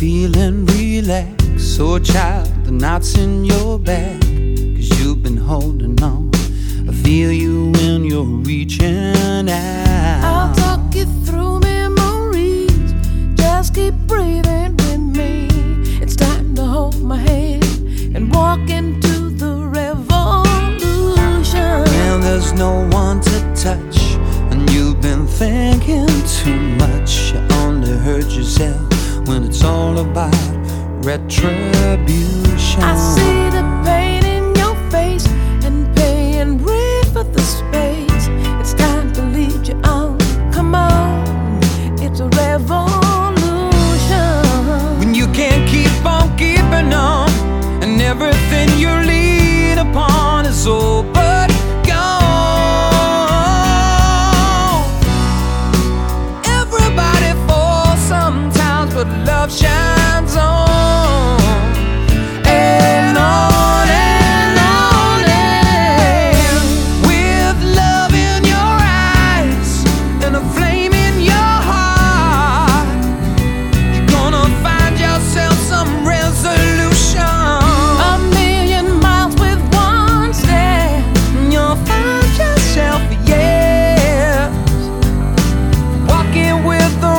feeling relaxed. So child, the knot's in your back, 'cause you've been holding on. I feel you when you're reaching out. I'll talk you through memories. Just keep breathing with me. It's time to hold my hand and walk into the revolution. When there's no one to touch and you've been thinking too much, you only hurt yourself when it's all about retribution. I see the pain in your face and paying rent for the space. It's time to lead you on. Come on, it's a revolution. When you can't keep on keeping on, and everything you lean upon is all but gone. Everybody falls sometimes, but love shines on. And on and on and with love in your eyes and a flame in your heart, you're gonna find yourself some resolution. A million miles with one step, And you'll find yourself, yes, walking with the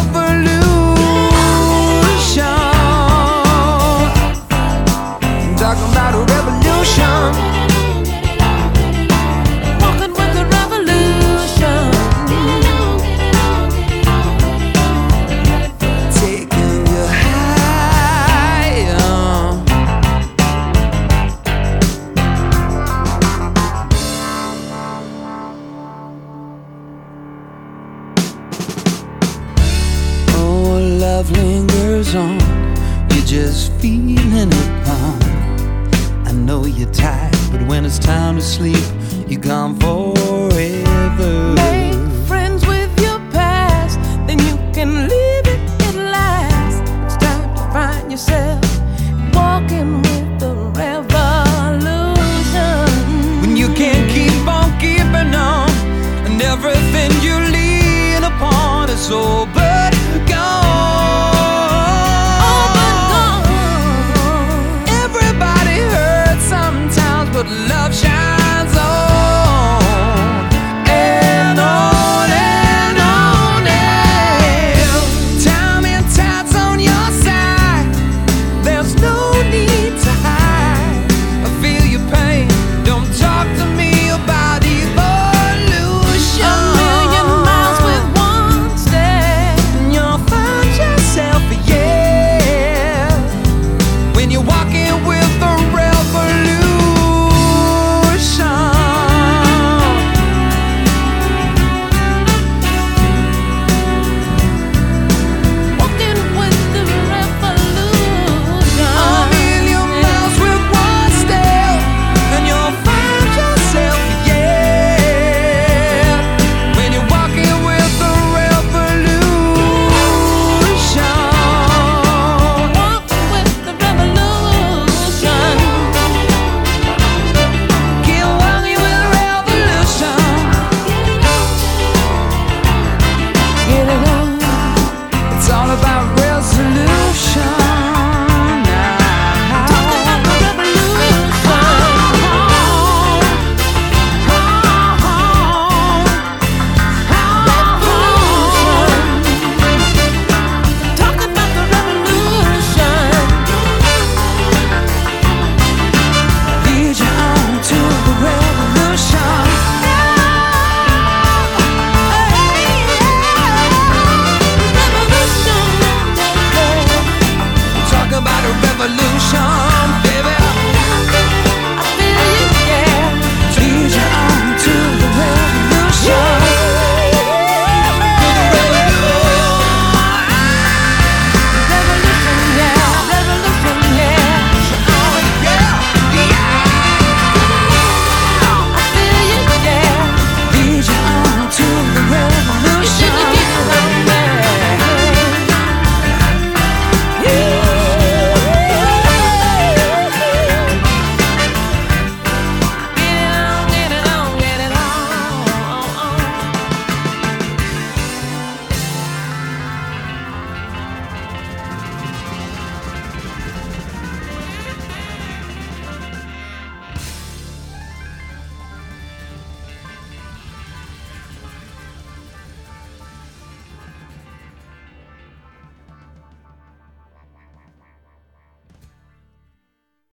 revolution. I'm talking about a revolution. walking with the revolution. Taking you higher. Oh, love lingers on. You're just feeling it wrong. I know you're tired, but when it's time to sleep, you're gone forever. Make friends with your past, then you can leave it at last. It's time to find yourself walking with the revolution. When you can't keep on keeping on, and everything you lean upon is all but gone. Oh my God. Everybody hurts sometimes, but love shines.